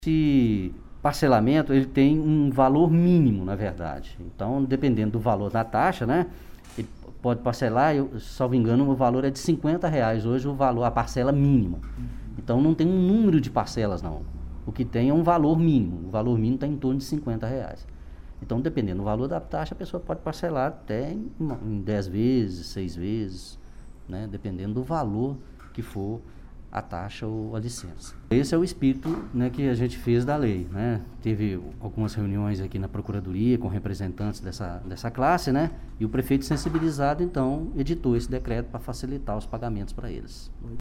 Esse parcelamento, ele tem um valor mínimo, na verdade. Então, dependendo do valor da taxa, né, ele pode parcelar, salvo engano, o valor é de R$50 hoje, a parcela mínima. Então, não tem um número de parcelas, não. O que tem é um valor mínimo. O valor mínimo está em torno de R$50. Então, dependendo do valor da taxa, a pessoa pode parcelar até em 10 vezes, 6 vezes, né, dependendo do valor que for a taxa ou a licença. Esse é o espírito, né, que a gente fez da lei, né? Teve algumas reuniões aqui na Procuradoria com representantes dessa classe, né? E o prefeito sensibilizado, então, editou esse decreto para facilitar os pagamentos para eles.